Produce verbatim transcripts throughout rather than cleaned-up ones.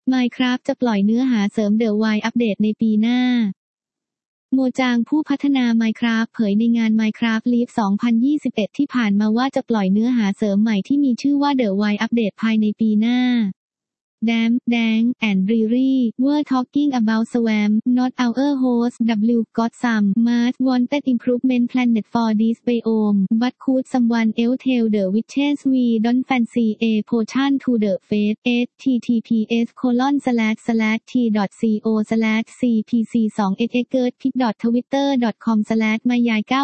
Minecraft จะปล่อยเนื้อหาเสริม The Wild อัปเดตในปีหน้าโมจางผู้พัฒนา Minecraft เผยในงาน Minecraft Live สองพันยี่สิบเอ็ด ที่ผ่านมาว่าจะปล่อยเนื้อหาเสริมใหม่ที่มีชื่อว่า The Wild อัปเดตภายในปีหน้าDamn, Dang, and Riri were talking about Swamp, not our host. W got some much wanted improvement planned for this biome, but could someone else tell the witches we don't fancy a potion to the face? https colon slash slash t dot co slash cpc สอง x x g pic dot twitter dot com slash มายาย เก้า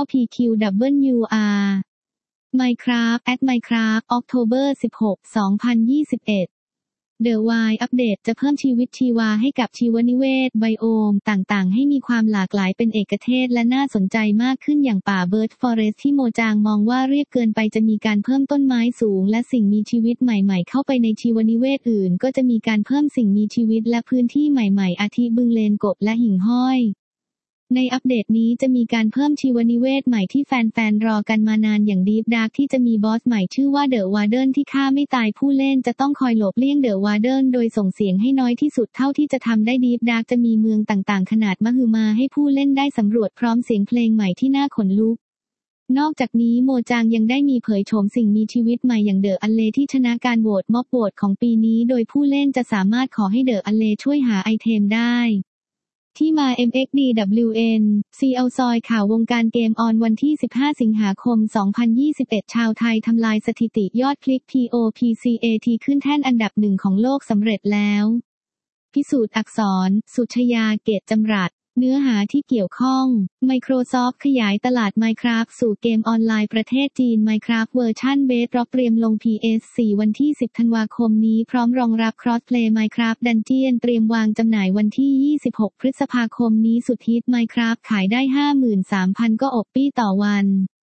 pqwr Minecraft at Minecraft October สิบหก สองพันยี่สิบเอ็ดThe Wild อัปเดตจะเพิ่มชีวิตชีวาให้กับชีวนิเวศไบโอมต่างๆให้มีความหลากหลายเป็นเอกเทศและน่าสนใจมากขึ้นอย่างป่า Bird Forest ที่โมจางมองว่าเรียบเกินไปจะมีการเพิ่มต้นไม้สูงและสิ่งมีชีวิตใหม่ๆเข้าไปในชีวนิเวศอื่นก็จะมีการเพิ่มสิ่งมีชีวิตและพื้นที่ใหม่ๆอาทิบึงเลนกบและหิ่งห้อยในอัปเดตนี้จะมีการเพิ่มชีวนิเวศใหม่ที่แฟนๆรอกันมานานอย่าง Deep Dark ที่จะมีบอสใหม่ชื่อว่า The Warden ที่ฆ่าไม่ตายผู้เล่นจะต้องคอยหลบเลี่ยง The Warden โดยส่งเสียงให้น้อยที่สุดเท่าที่จะทำได้ Deep Dark จะมีเมืองต่างๆขนาดมหึมาให้ผู้เล่นได้สำรวจพร้อมเสียงเพลงใหม่ที่น่าขนลุกนอกจากนี้โมจางยังได้มีเผยโฉมสิ่งมีชีวิตใหม่อย่างเดอะอัลเลที่ชนะการโหวตม็อบโหวตของปีนี้โดยผู้เล่นจะสามารถขอให้เดอะอัลเลช่วยหาไอเทมได้ที่มา เอ็ม เอ็กซ์ ดี ดับเบิลยู เอ็น ซี แอล ซอยข่าววงการเกมออนวันที่ สิบห้า สิงหาคม สองพันยี่สิบเอ็ด ชาวไทยทำลายสถิติยอดคลิก พี โอ พี ซี เอ ที ขึ้นแท่นอันดับหนึ่งของโลกสำเร็จแล้วพิสูจน์อักษร สุชยา เกตจำรัดเนื้อหาที่เกี่ยวข้อง Microsoft ขยายตลาด Minecraft สู่เกมออนไลน์ประเทศจีน Minecraft เวอร์ชัน Bedrock เตรียมลง พี เอส โฟร์ วันที่ สิบ ธันวาคมนี้พร้อมรองรับ Crossplay Minecraft Dungeon เตรียมวางจำหน่ายวันที่ ยี่สิบหก พฤษภาคมนี้สุดฮิต Minecraft ขายได้ ห้าหมื่นสามพัน ก็อบปี้ต่อวัน